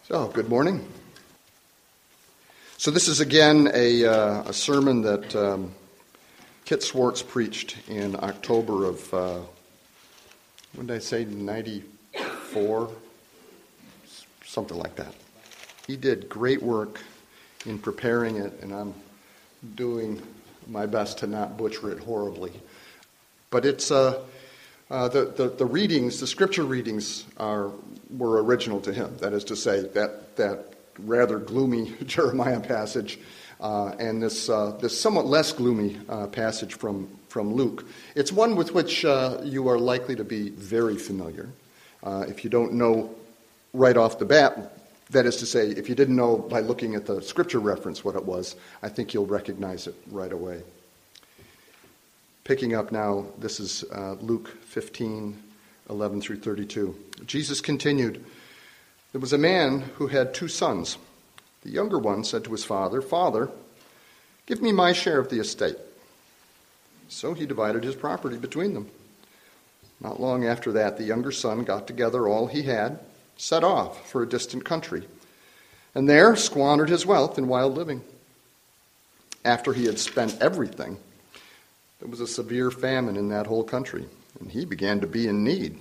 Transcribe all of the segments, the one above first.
So, good morning. So this is again a sermon that Kit Swartz preached in October of, when did I say, 94? Something like that. He did great work in preparing it, and I'm doing my best to not butcher it horribly. But it's the readings, the scripture readings were original to him. That is to say, that rather gloomy Jeremiah passage and this somewhat less gloomy passage from Luke. It's one with which you are likely to be very familiar. If you don't know right off the bat, that is to say, if you didn't know by looking at the scripture reference what it was, I think you'll recognize it right away. Picking up now, this is Luke 15, 11 through 32. Jesus continued, "There was a man who had 2 sons. The younger one said to his father, 'Father, give me my share of the estate.' So he divided his property between them. Not long after that, the younger son got together all he had, set off for a distant country, and there squandered his wealth in wild living. After he had spent everything, there was a severe famine in that whole country, and he began to be in need.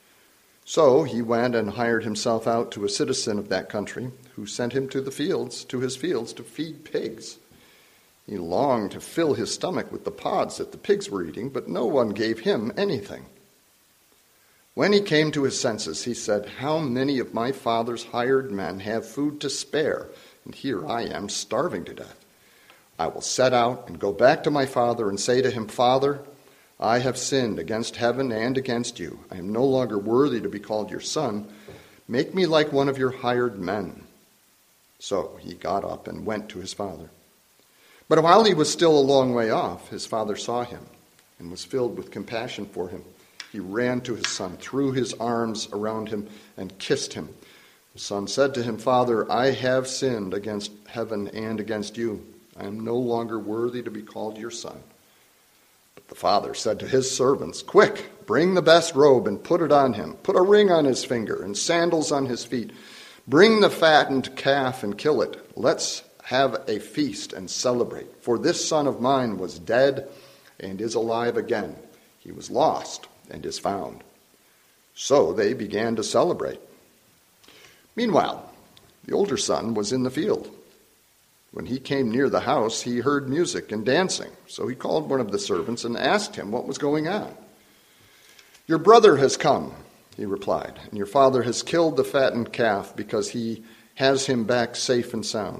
So he went and hired himself out to a citizen of that country, who sent him to his fields to feed pigs. He longed to fill his stomach with the pods that the pigs were eating, but no one gave him anything. When he came to his senses, he said, 'How many of my father's hired men have food to spare, and here I am starving to death? I will set out and go back to my father and say to him, Father, I have sinned against heaven and against you. I am no longer worthy to be called your son. Make me like one of your hired men.' So he got up and went to his father. But while he was still a long way off, his father saw him and was filled with compassion for him. He ran to his son, threw his arms around him, and kissed him. The son said to him, 'Father, I have sinned against heaven and against you. I am no longer worthy to be called your son.' But the father said to his servants, 'Quick, bring the best robe and put it on him. Put a ring on his finger and sandals on his feet. Bring the fattened calf and kill it. Let's have a feast and celebrate. For this son of mine was dead and is alive again. He was lost and is found.' So they began to celebrate. Meanwhile, the older son was in the field. When he came near the house, he heard music and dancing. So he called one of the servants and asked him what was going on. 'Your brother has come,' he replied, 'and your father has killed the fattened calf because he has him back safe and sound.'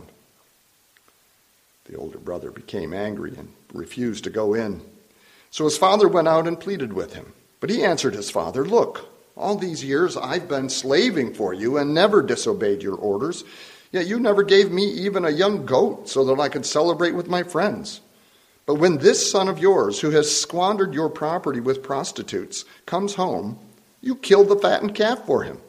The older brother became angry and refused to go in. So his father went out and pleaded with him. But he answered his father, 'Look, all these years I've been slaving for you and never disobeyed your orders. Yet you never gave me even a young goat so that I could celebrate with my friends. But when this son of yours, who has squandered your property with prostitutes, comes home, you killed the fattened calf for him.'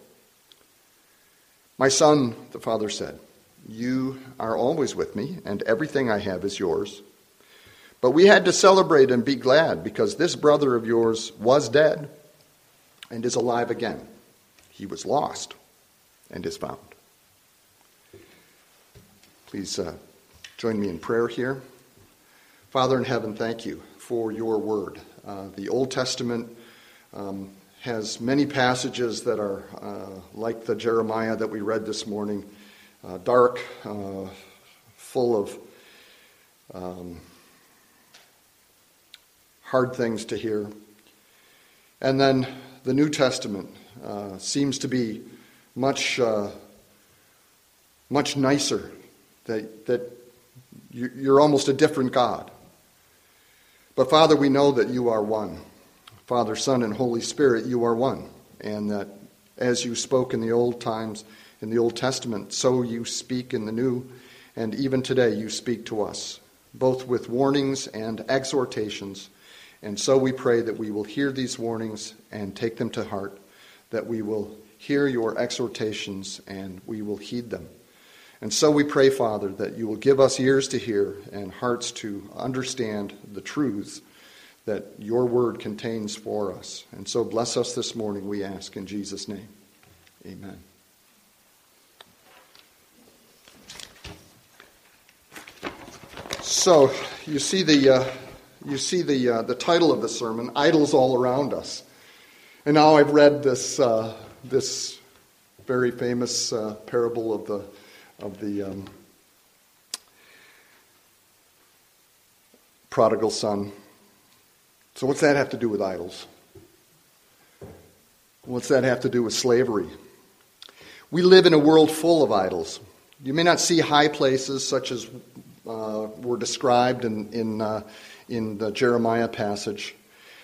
'My son,' the father said, 'you are always with me, and everything I have is yours. But we had to celebrate and be glad because this brother of yours was dead and is alive again. He was lost and is found.'" Please join me in prayer here. Father in heaven, thank you for your word. The Old Testament has many passages that are like the Jeremiah that we read this morning, dark, full of hard things to hear. And then the New Testament seems to be much nicer. That you're almost a different God. But Father, we know that you are one. Father, Son, and Holy Spirit, you are one. And that as you spoke in the old times, in the Old Testament, so you speak in the New. And even today you speak to us, both with warnings and exhortations. And so we pray that we will hear these warnings and take them to heart, that we will hear your exhortations and we will heed them. And so we pray, Father, that you will give us ears to hear and hearts to understand the truths that your word contains for us. And so bless us this morning, we ask in Jesus' name. Amen. So you see the title of the sermon, "Idols All Around Us," and now I've read this very famous parable of the prodigal son. So what's that have to do with idols? What's that have to do with slavery? We live in a world full of idols. You may not see high places such as were described in the Jeremiah passage,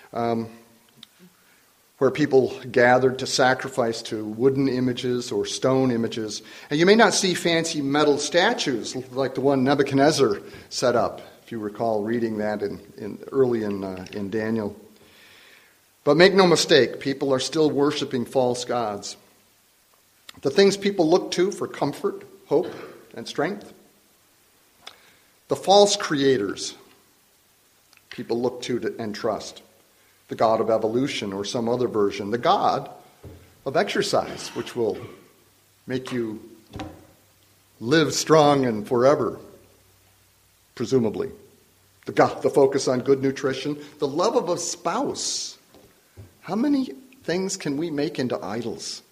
where people gathered to sacrifice to wooden images or stone images. And you may not see fancy metal statues like the one Nebuchadnezzar set up, if you recall reading that early in Daniel. But make no mistake, people are still worshiping false gods. The things people look to for comfort, hope, and strength. The false creators people look to and trust. The god of evolution or some other version. The god of exercise, which will make you live strong and forever, presumably. The focus on good nutrition. The love of a spouse. How many things can we make into idols?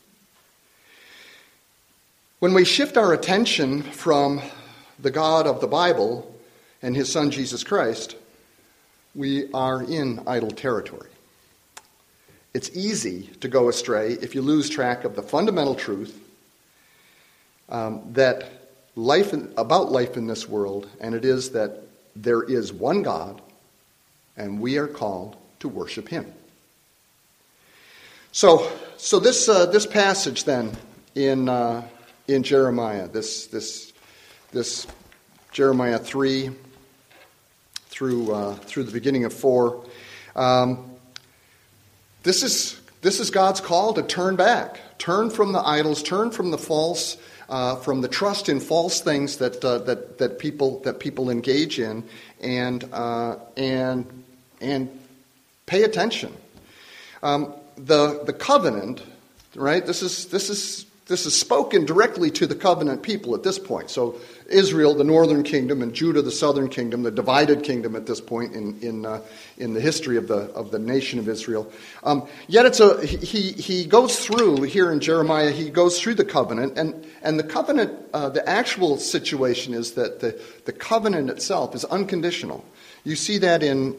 When we shift our attention from the God of the Bible and his Son Jesus Christ, we are in idol territory. It's easy to go astray if you lose track of the fundamental truth about life in this world, and it is that there is one God, and we are called to worship him. So this passage then in Jeremiah, this Jeremiah 3 through the beginning of 4, this is God's call to turn back, turn from the idols, turn from the false, from the trust in false things that people engage in, and pay attention. The covenant, right? This is spoken directly to the covenant people at this point. So Israel, the northern kingdom, and Judah, the southern kingdom, the divided kingdom at this point in the history of the nation of Israel. Yet he goes through here in Jeremiah. He goes through the covenant, and the covenant. The actual situation is that the covenant itself is unconditional. You see that in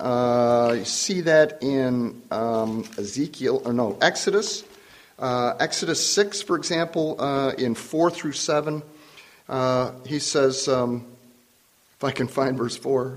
Exodus. Exodus 6, for example, in 4 through 7, he says, if I can find verse 4,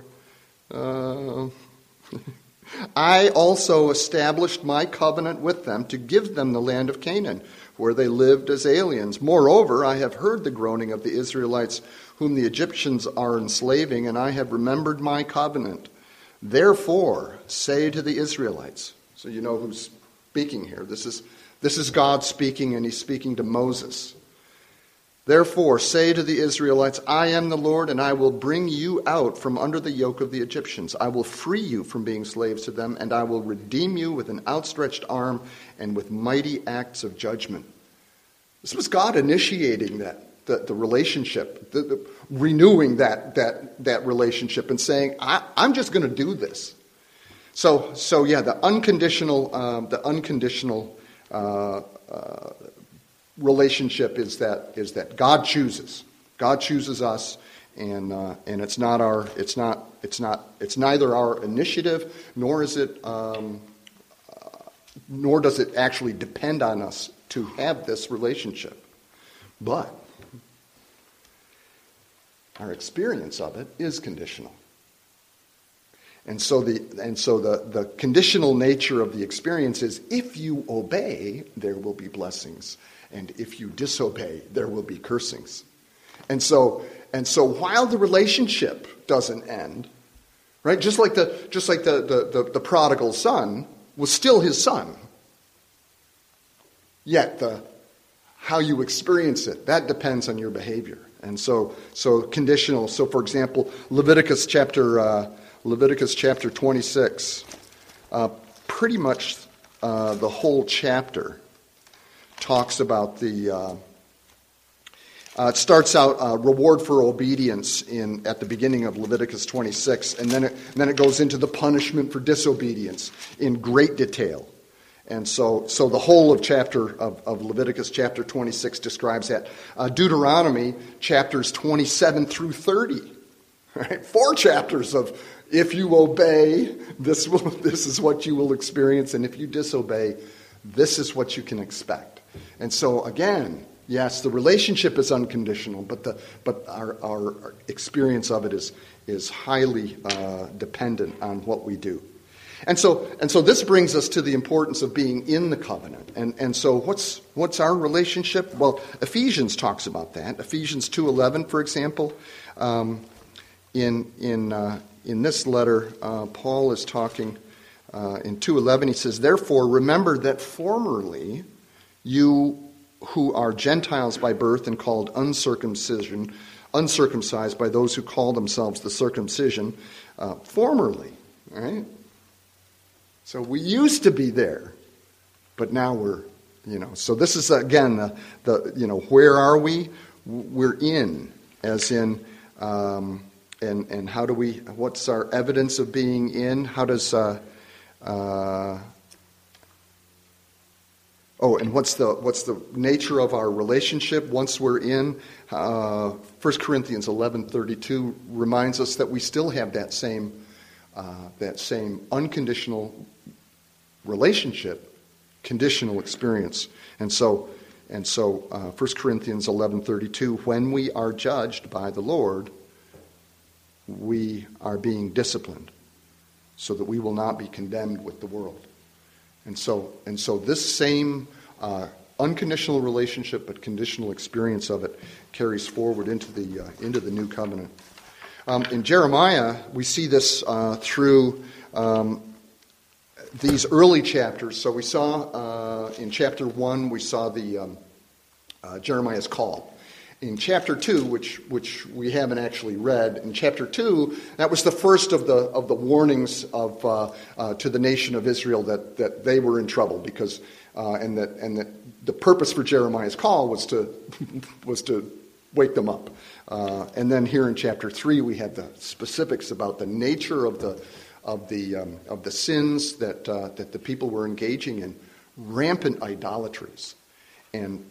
I also established my covenant with them to give them the land of Canaan, where they lived as aliens. Moreover, I have heard the groaning of the Israelites, whom the Egyptians are enslaving, and I have remembered my covenant. Therefore, say to the Israelites. So you know who's speaking here. This is God speaking, and he's speaking to Moses. Therefore, say to the Israelites, I am the Lord, and I will bring you out from under the yoke of the Egyptians. I will free you from being slaves to them, and I will redeem you with an outstretched arm and with mighty acts of judgment. This was God initiating the relationship, renewing that relationship, and saying, I'm just going to do this. So yeah, the unconditional relationship is that God chooses. God chooses us, and it's neither our initiative nor does it actually depend on us to have this relationship. But our experience of it is conditional. And so the conditional nature of the experience is, if you obey, there will be blessings, and if you disobey, there will be cursings. And so while the relationship doesn't end, right? Just like the prodigal son was still his son. Yet how you experience it, that depends on your behavior. And so conditional. So for example, Leviticus chapter 26, pretty much the whole chapter talks about the It starts out reward for obedience at the beginning of Leviticus 26, and then it goes into the punishment for disobedience in great detail. And so the whole of Leviticus chapter 26 describes that. Deuteronomy chapters 27 through 30, right? 4 chapters of if you obey, this is what you will experience, and if you disobey, this is what you can expect. And so again, yes, the relationship is unconditional, but our experience of it is highly dependent on what we do. And so this brings us to the importance of being in the covenant. And so what's our relationship? Well, Ephesians talks about that. Ephesians 2:11, for example, in this letter, Paul is talking in 2:11. He says, "Therefore, remember that formerly you who are Gentiles by birth and called uncircumcised by those who call themselves the circumcision, formerly," right? So we used to be there, but now we're, so this is again where are we? We're in, as in, and how do we? What's our evidence of being in? How does? And what's the nature of our relationship once we're in? 1 Corinthians 11:32 reminds us that we still have that same unconditional relationship, conditional experience. And so 1 Corinthians 11:32, when we are judged by the Lord, we are being disciplined so that we will not be condemned with the world. And so this same unconditional relationship but conditional experience of it carries forward into the new covenant. In Jeremiah, we see this through these early chapters. So we saw in chapter 1, we saw the Jeremiah's call. In chapter 2, which we haven't actually read, in chapter 2, that was the first of the warnings to the nation of Israel that they were in trouble because and that the purpose for Jeremiah's call was to wake them up. And then here in chapter 3, we have the specifics about the nature of the sins that the people were engaging in, rampant idolatries. And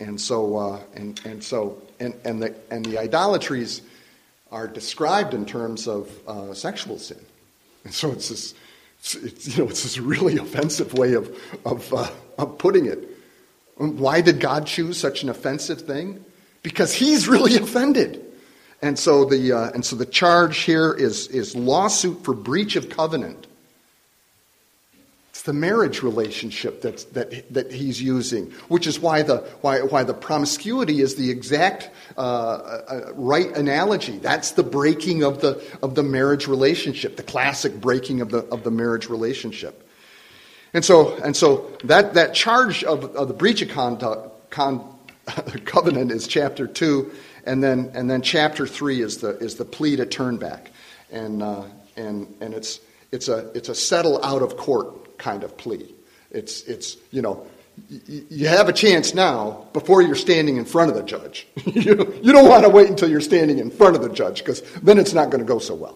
the idolatries are described in terms of sexual sin, and so it's this really offensive way of putting it. Why did God choose such an offensive thing? Because He's really offended, and so the charge here is lawsuit for breach of covenant. It's the marriage relationship that he's using, which is why the promiscuity is the exact right analogy. That's the breaking of the marriage relationship, the classic breaking of the marriage relationship. And so that charge of the breach of covenant is chapter 2, and then chapter 3 is the plea to turn back, and it's a settle out of court kind of plea. It's you have a chance now before you're standing in front of the judge. You don't want to wait until you're standing in front of the judge because then it's not going to go so well.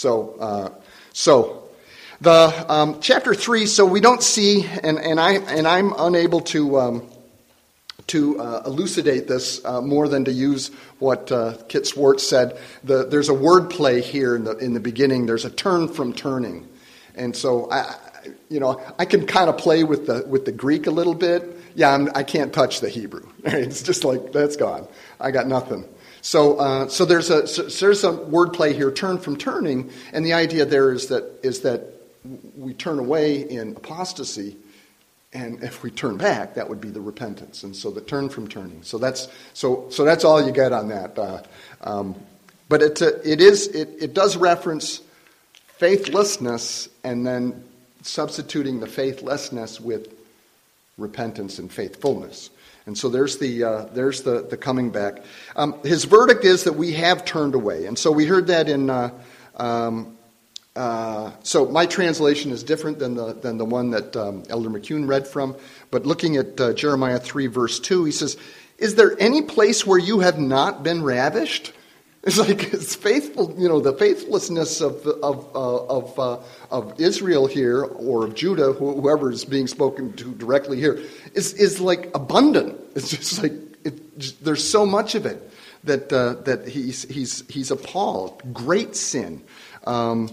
So the chapter 3. So we don't see, and I'm unable to elucidate this more than to use what Kit Swartz said. There's a word play here in the beginning. There's a turn from turning, and so I can kind of play with the Greek a little bit. Yeah, I can't touch the Hebrew. It's just like that's gone. I got nothing. So there's a word play here, turn from turning, and the idea there is that we turn away in apostasy, and if we turn back, that would be the repentance. And so the turn from turning. So that's all you get on that. But it does reference faithlessness, and then substituting the faithlessness with repentance and faithfulness. And so there's the coming back. His verdict is that we have turned away. And so we heard that in so my translation is different than the one that Elder McCune read from. But looking at Jeremiah 3 verse 2, he says, is there any place where you have not been ravished? It's like it's faithful, the faithlessness of Israel here, or of Judah, whoever is being spoken to directly here, is like abundant. It's just like there's so much of it that he's appalled. Great sin, and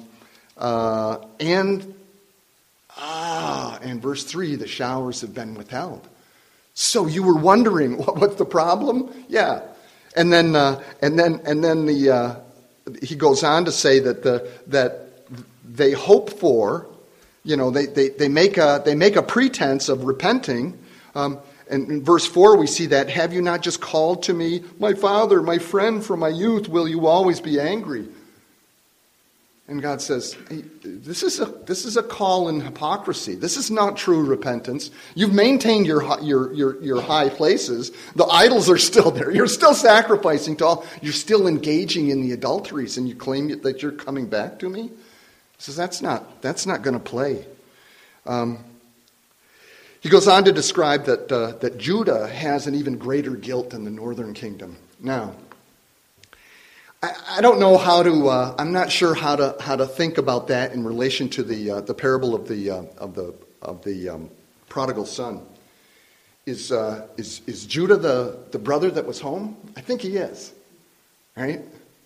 verse 3, the showers have been withheld. So you were wondering what's the problem? Yeah. And then he goes on to say that they hope for, they make a pretense of repenting. And in verse 4 we see that, have you not just called to me, my father, my friend from my youth, will you always be angry? And God says, hey, this is a call in hypocrisy. This is not true repentance. You've maintained your high places. The idols are still there. You're still sacrificing to all. You're still engaging in the adulteries, and you claim that you're coming back to me. He says that's not going to play. He goes on to describe that Judah has an even greater guilt than the northern kingdom. Now, I don't know how to. I'm not sure how to think about that in relation to the parable of the prodigal son. Is Judah the brother that was home? I think he is, right?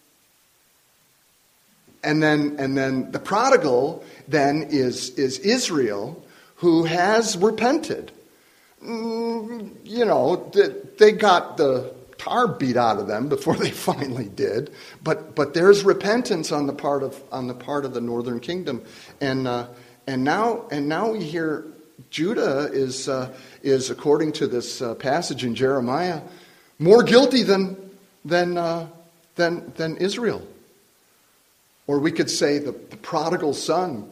And then the prodigal then is Israel, who has repented. They got the tar beat out of them before they finally did, but there's repentance on the part of the northern kingdom, and now we hear Judah is according to this passage in Jeremiah more guilty than Israel, or we could say the prodigal son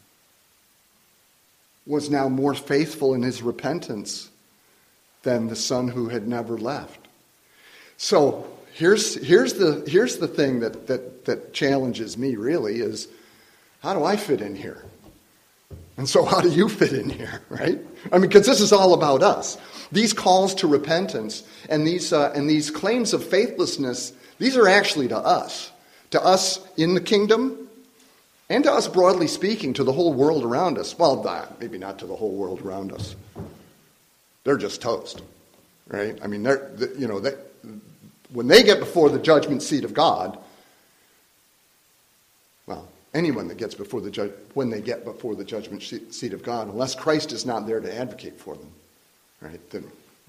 was now more faithful in his repentance than the son who had never left. So here's the thing that challenges me really is, how do I fit in here? And so how do you fit in here, right? I mean, because this is all about us. These calls to repentance and these claims of faithlessness, these are actually to us in the kingdom, and to us broadly speaking, to the whole world around us. Well, maybe not to the whole world around us. They're just toast, right? I mean, when they get before the judgment seat of God, well, anyone that gets before when they get before the judgment seat of God, unless Christ is not there to advocate for them, right? Then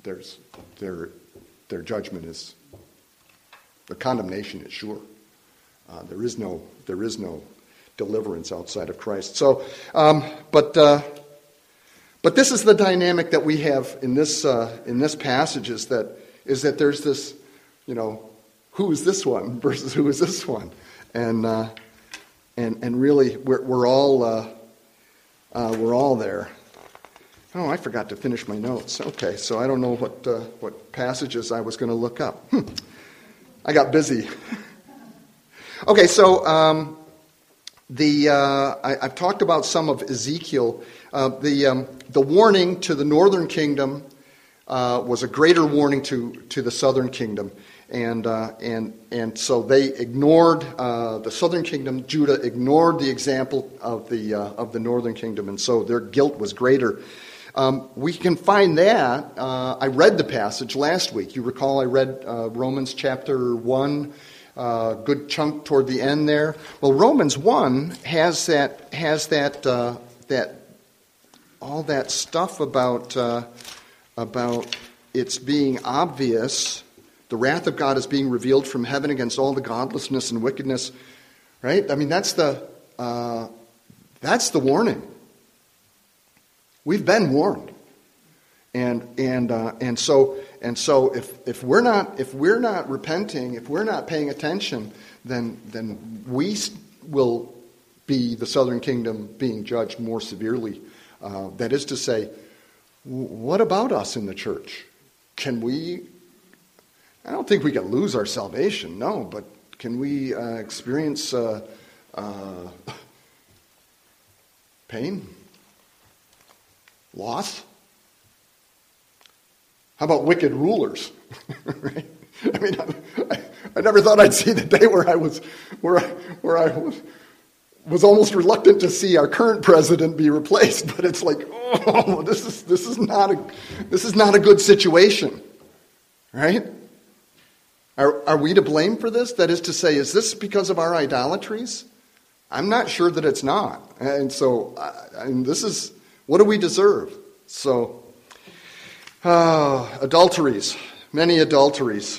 their judgment is, the condemnation is sure. There is no deliverance outside of Christ. So, but this is the dynamic that we have in this passage is that there's this, who is this one versus who is this one, and really we're all there. Oh, I forgot to finish my notes. Okay, so I don't know what passages I was going to look up. I got busy. Okay, so I've talked about some of Ezekiel. The warning to the northern kingdom was a greater warning to the southern kingdom, and so they ignored the southern kingdom. Judah ignored the example of the northern kingdom, and so their guilt was greater. We can find that. I read the passage last week. You recall I read Romans chapter 1. Good chunk toward the end there. Well, Romans 1 has that all that stuff about it's being obvious, the wrath of God is being revealed from heaven against all the godlessness and wickedness. Right? I mean, that's the warning. We've been warned, and so if we're not repenting, if we're not paying attention, then we will be the southern kingdom being judged more severely. That is to say, what about us in the church? Can we? I don't think we can lose our salvation, no, but can we experience pain, loss? How about wicked rulers? Right? I mean, I never thought I'd see the day where I was almost reluctant to see our current president be replaced. But it's like, oh, this is not a good situation, right? Are we to blame for this? That is to say, is this because of our idolatries? I'm not sure that it's not. And so, this is, what do we deserve? So, adulteries, many adulteries.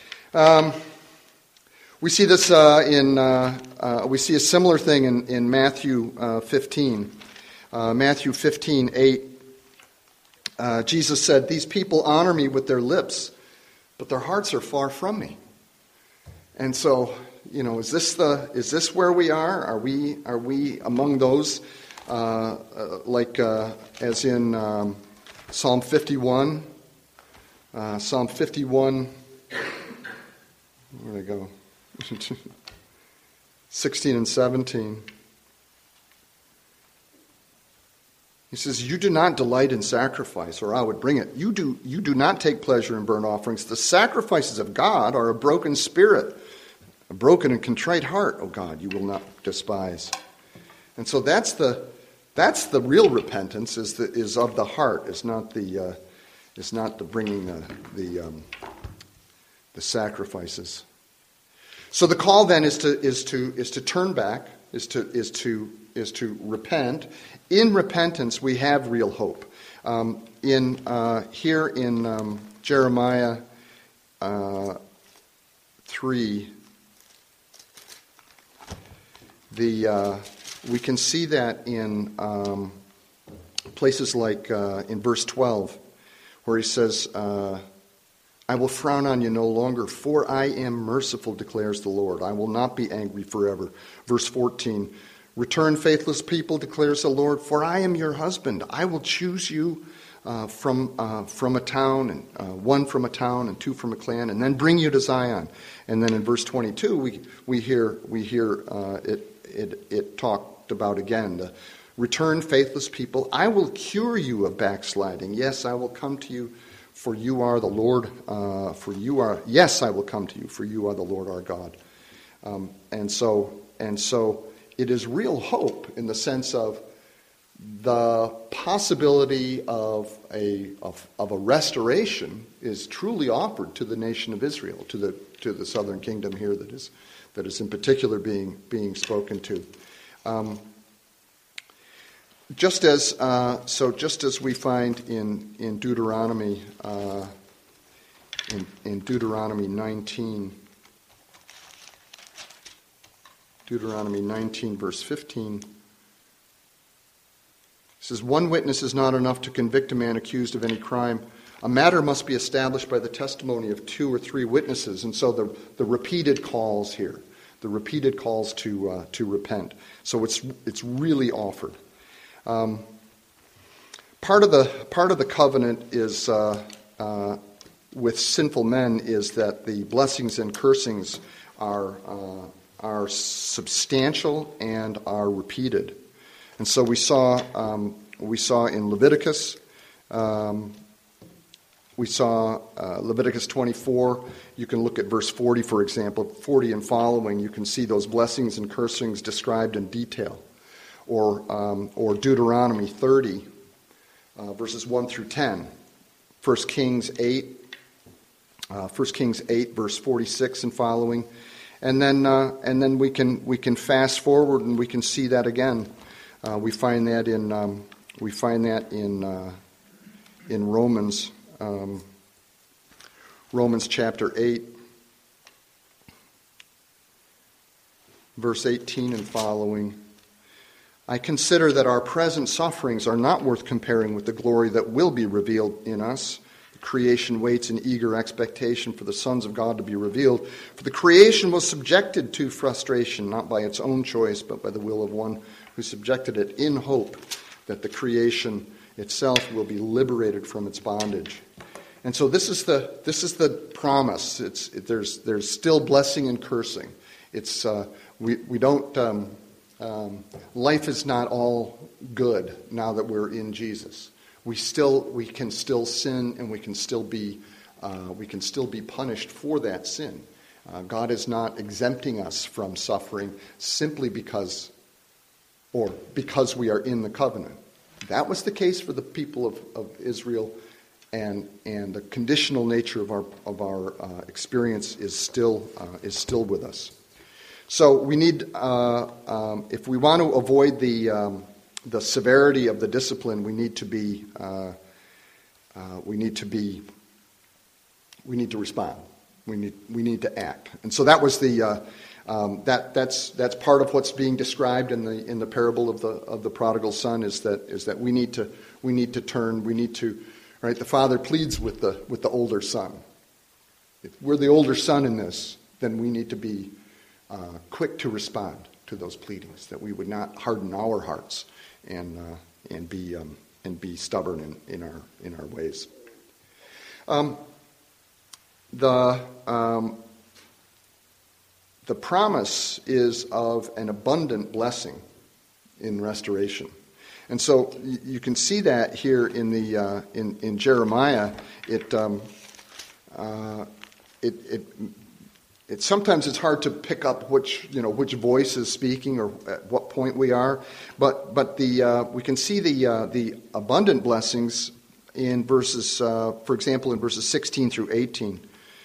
We see this we see a similar thing in Matthew 15. Matthew 15:8. Jesus said, "These people honor me with their lips, but their hearts are far from me." And so, is this where we are? Are we among those as in Psalm 51? Psalm 51. Where did I go? 16 and 17. He says, "You do not delight in sacrifice, or I would bring it. You do not take pleasure in burnt offerings. The sacrifices of God are a broken spirit, a broken and contrite heart, O God, you will not despise." And so that's the real repentance is of the heart. Is not the bringing the sacrifices. So the call then is to turn back, is to repent. In repentance, we have real hope. In Jeremiah 3, we can see that in places like in verse 12, where he says, "I will frown on you no longer, for I am merciful, declares the Lord. I will not be angry forever." Verse 14, "Return, faithless people, declares the Lord, for I am your husband. I will choose you from a town, and one from a town, and two from a clan, and then bring you to Zion." And then in verse 22, we hear it talked about again. "Return, faithless people, I will cure you of backsliding. Yes, I will come to you. For you are the Lord, yes, I will come to you, for you are the Lord our God." And so it is real hope in the sense of the possibility of a restoration is truly offered to the nation of Israel, to the southern kingdom here that is in particular being spoken to. Just as we find in Deuteronomy in Deuteronomy 19, verse 15, it says, "One witness is not enough to convict a man accused of any crime. A matter must be established by the testimony of 2 or 3 witnesses." And so the repeated calls here, the repeated calls to repent. So it's really offered. Part of the covenant is with sinful men is that the blessings and cursings are substantial and are repeated. And so we saw in Leviticus. We saw Leviticus 24. You can look at verse 40, for example, 40 and following. You can see those blessings and cursings described in detail. Or Deuteronomy 30, verses 1 through 10. 1 Kings 8, verse 46 and following. And then we can fast forward and we can see that again. We find that in Romans. Romans chapter 8, verse 18 and following. "I consider that our present sufferings are not worth comparing with the glory that will be revealed in us. The creation waits in eager expectation for the sons of God to be revealed. For the creation was subjected to frustration, not by its own choice, but by the will of one who subjected it, in hope that the creation itself will be liberated from its bondage." And so this is the promise. There's still blessing and cursing. It's we don't. Life is not all good now that we're in Jesus. we can still sin, and we can still be punished for that sin. God is not exempting us from suffering simply because we are in the covenant. That was the case for the people of Israel, and the conditional nature of our experience is still with us. So we need, if we want to avoid the severity of the discipline, we need to respond. We need to act. And so that was that's part of what's being described in the parable of the prodigal son, is that we need to turn. We need to, right? The father pleads with the older son. If we're the older son in this, then we need to be quick to respond to those pleadings, that we would not harden our hearts and be stubborn in our ways. The promise is of an abundant blessing in restoration, and so you can see that here in Jeremiah. It sometimes it's hard to pick up which voice is speaking or at what point we are, but we can see the abundant blessings in verses, for example, in verses 16 through 18.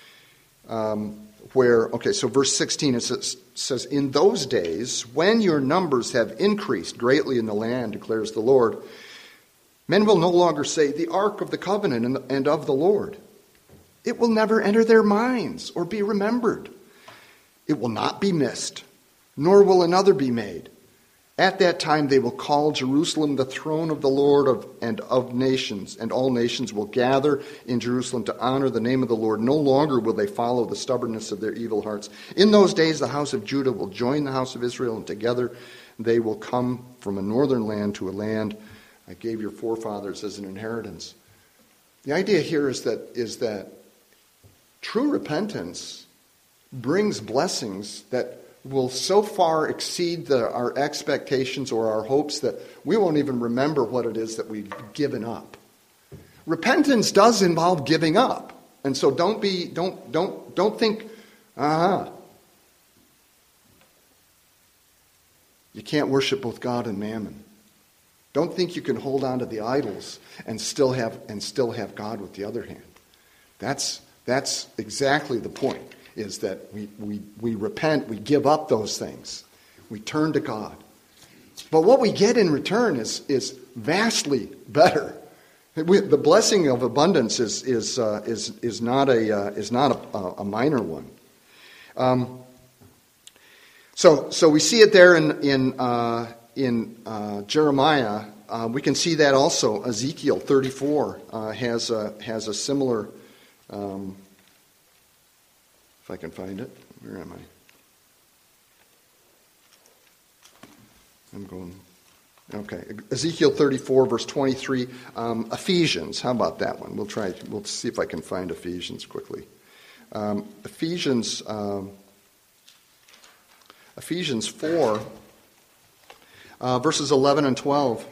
So verse 16 it says, "In those days, when your numbers have increased greatly in the land, declares the Lord, men will no longer say, 'The ark of the covenant and of the Lord.' It will never enter their minds or be remembered. It will not be missed, nor will another be made. At that time they will call Jerusalem the throne of the Lord and of nations, and all nations will gather in Jerusalem to honor the name of the Lord. No longer will they follow the stubbornness of their evil hearts. In those days the house of Judah will join the house of Israel, and together they will come from a northern land to a land I gave your forefathers as an inheritance." The idea here is that true repentance brings blessings that will so far exceed our expectations or our hopes that we won't even remember what it is that we've given up. Repentance does involve giving up, and so don't think, you can't worship both God and mammon. Don't think you can hold on to the idols and still have God with the other hand. That's exactly the point. Is that we repent, we give up those things, we turn to God. But what we get in return is vastly better. The blessing of abundance is not a minor one. So we see it there in Jeremiah. We can see that also. Ezekiel 34 has a similar. If I can find it. Where am I? I'm going. Okay. Ezekiel 34, verse 23. Ephesians. How about that one? We'll see if I can find Ephesians quickly. Ephesians 4, verses 11 and 12.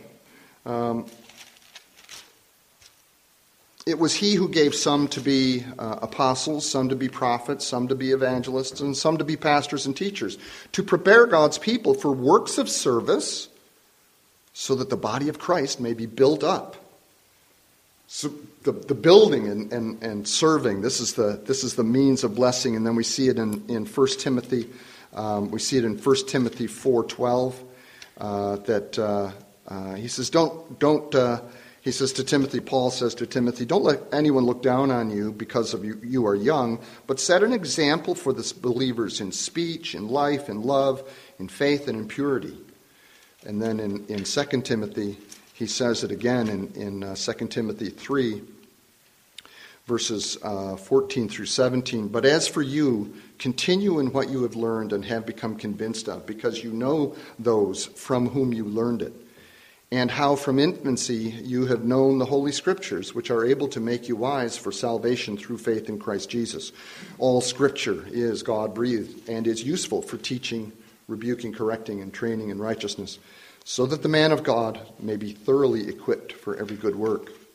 It was he who gave some to be apostles, some to be prophets, some to be evangelists, and some to be pastors and teachers, to prepare God's people for works of service, so that the body of Christ may be built up. So the building and serving, this is the means of blessing, and then we see it in 1 Timothy. We see it in 1 Timothy 4:12 that he says, don't. He says to Timothy, Paul says to Timothy, "Don't let anyone look down on you because of you are young, but set an example for the believers in speech, in life, in love, in faith, and in purity." And then in 2 Timothy, he says it again in 2 Timothy 3, verses 14 through 17. "But as for you, continue in what you have learned and have become convinced of, because you know those from whom you learned it, and how from infancy you have known the Holy Scriptures, which are able to make you wise for salvation through faith in Christ Jesus. All Scripture is God-breathed and is useful for teaching, rebuking, correcting, and training in righteousness, so that the man of God may be thoroughly equipped for every good work.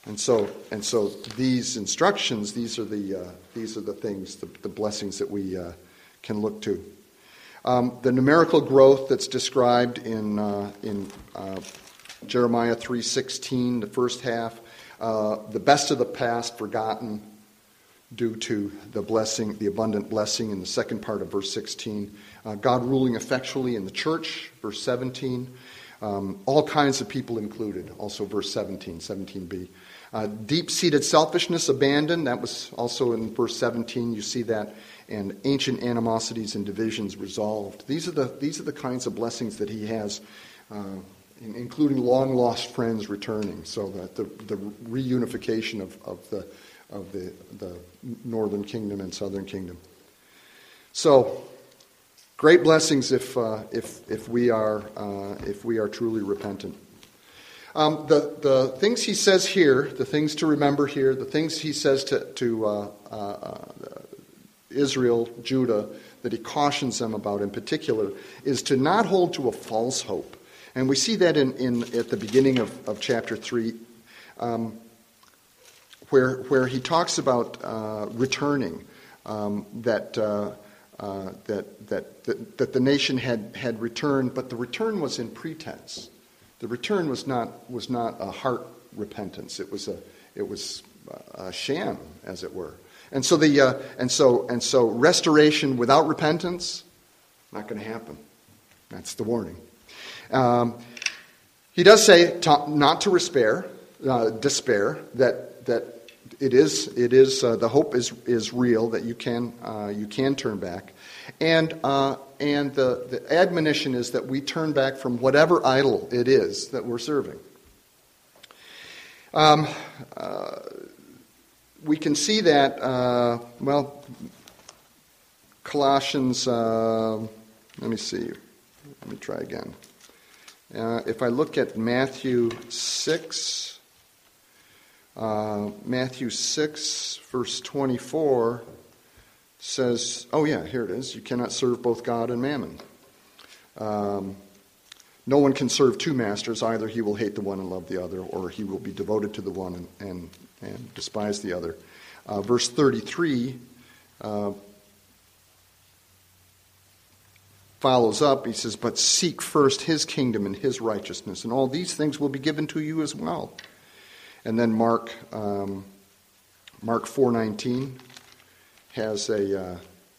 And so these instructions, these are the things, the blessings that we can look to. The numerical growth that's described in Jeremiah 3:16, the first half, the best of the past forgotten due to the blessing, the abundant blessing in the second part of verse 16. God ruling effectually in the church, verse 17. All kinds of people included, also verse 17, 17b. Deep-seated selfishness abandoned, that was also in verse 17. You see that. And ancient animosities and divisions resolved. These are the kinds of blessings that he has, including long-lost friends returning. So that the reunification of the northern kingdom and southern kingdom. So, great blessings if we are truly repentant. The things he says here, the things to remember here, the things he says to Israel, Judah, that he cautions them about in particular, is to not hold to a false hope. And we see that at the beginning of chapter 3, where he talks about returning, that the nation had returned, but the return was in pretense. The return was not a heart repentance. It was a sham, as it were. And so restoration without repentance, not going to happen. That's the warning. He does say not to despair. That it is the hope is real, that you can turn back, and the admonition is that we turn back from whatever idol it is that we're serving. We can see that, Colossians, let me try again. If I look at Matthew 6, verse 24, says, here it is, you cannot serve both God and mammon. No one can serve two masters. Either he will hate the one and love the other, or he will be devoted to the one and despise the other. Verse 33 follows up. He says, but seek first his kingdom and his righteousness, and all these things will be given to you as well. And then Mark 4:19 has a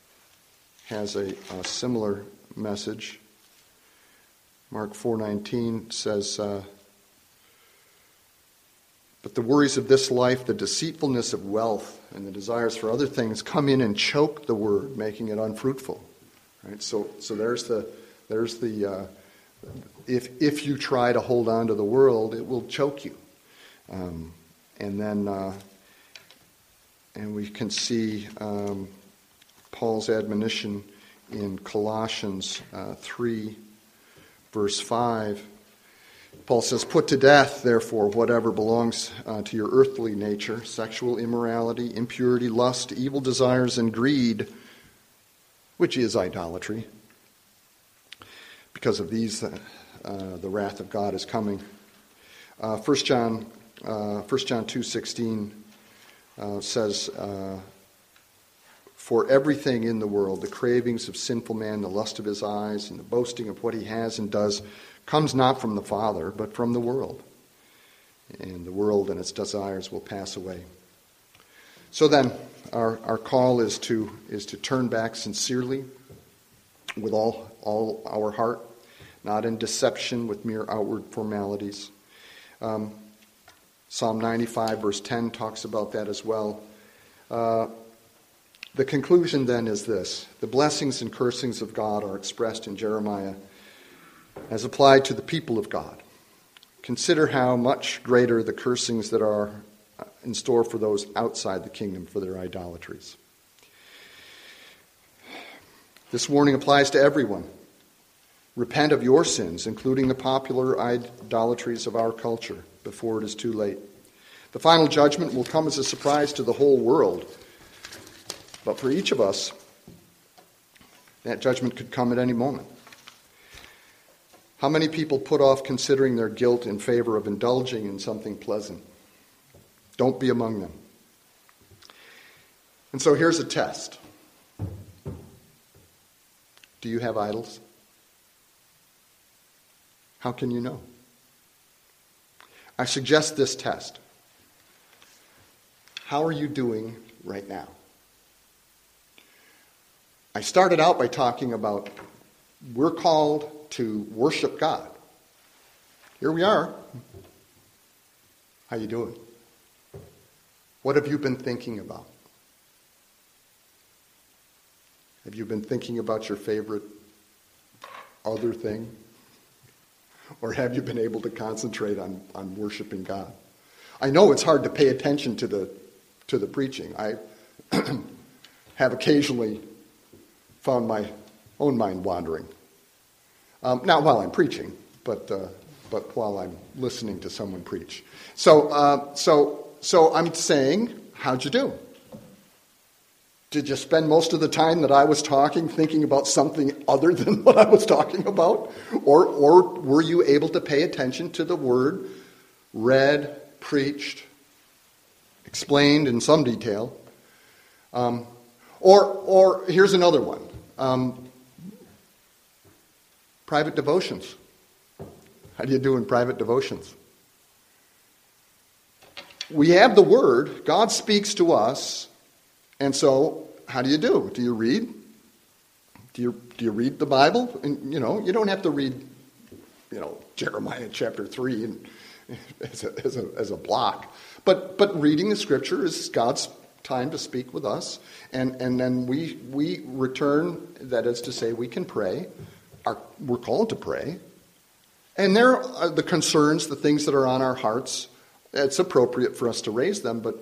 similar message. Mark 4:19 says, but the worries of this life, the deceitfulness of wealth, and the desires for other things come in and choke the word, making it unfruitful. Right? So there's the if you try to hold on to the world, it will choke you. And we can see Paul's admonition in Colossians 3, verse 5. Paul says, put to death, therefore, whatever belongs to your earthly nature, sexual immorality, impurity, lust, evil desires, and greed, which is idolatry. Because of these, the wrath of God is coming. 1 John 2:16 says, for everything in the world, the cravings of sinful man, the lust of his eyes, and the boasting of what he has and does, comes not from the Father, but from the world. And the world and its desires will pass away. So then, our call is to turn back sincerely with all our heart, not in deception with mere outward formalities. Psalm 95, verse 10 talks about that as well. The conclusion then is this. The blessings and cursings of God are expressed in Jeremiah as applied to the people of God. Consider how much greater the cursings that are in store for those outside the kingdom for their idolatries. This warning applies to everyone. Repent of your sins, including the popular idolatries of our culture, before it is too late. The final judgment will come as a surprise to the whole world. But for each of us, that judgment could come at any moment. How many people put off considering their guilt in favor of indulging in something pleasant? Don't be among them. And so here's a test. Do you have idols? How can you know? I suggest this test. How are you doing right now? I started out by talking about we're called to worship God. Here we are. How you doing? What have you been thinking about? Have you been thinking about your favorite other thing? Or have you been able to concentrate on worshiping God? I know it's hard to pay attention to the preaching. I have occasionally found my own mind wandering. Not while I'm preaching, but while I'm listening to someone preach. So I'm saying, how'd you do? Did you spend most of the time that I was talking thinking about something other than what I was talking about? Or were you able to pay attention to the word read, preached, explained in some detail? Or here's another one. Private devotions. How do you do in private devotions? We have the word. God speaks to us. And so, how do you do? Do you read? Do you read the Bible? And you don't have to read, Jeremiah chapter 3 as a block. But reading the Scripture is God's time to speak with us, and then we return. That is to say, we can pray. We're called to pray, and there are the concerns, the things that are on our hearts. It's appropriate for us to raise them, but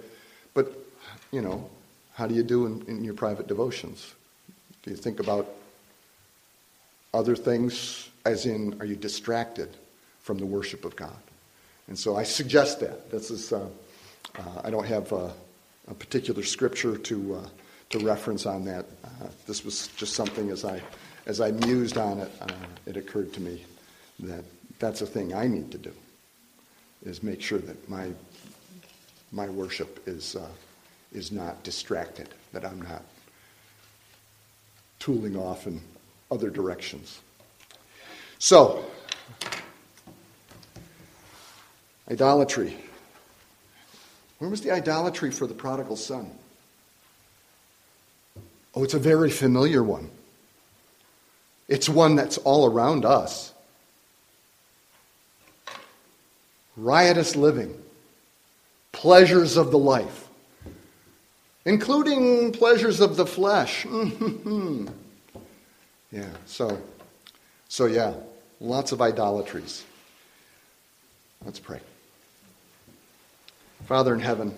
how do you do in your private devotions? Do you think about other things, as in, are you distracted from the worship of God? And so I suggest that. This is, I don't have a particular scripture to reference on that. This was just something as I mused on it, it occurred to me that that's a thing I need to do, is make sure that my worship is not distracted, that I'm not tooling off in other directions. So, idolatry. Where was the idolatry for the prodigal son? Oh, it's a very familiar one. It's one that's all around us. Riotous living, pleasures of the life, including pleasures of the flesh. Yeah, so yeah, lots of idolatries. Let's pray. Father in heaven,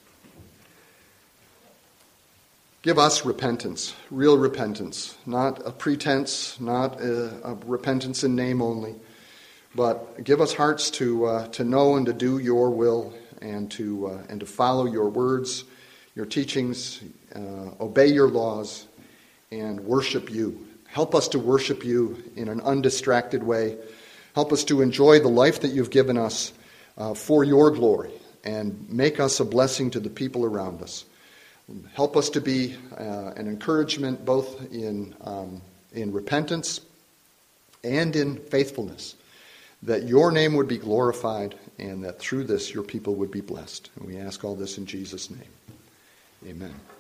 give us repentance, real repentance, not a pretense, not a repentance in name only, but give us hearts to know and to do your will and to follow your words, your teachings, obey your laws, and worship you. Help us to worship you in an undistracted way. Help us to enjoy the life that you've given us for your glory, and make us a blessing to the people around us. Help us to be an encouragement both in repentance and in faithfulness, that your name would be glorified and that through this your people would be blessed. And we ask all this in Jesus' name. Amen.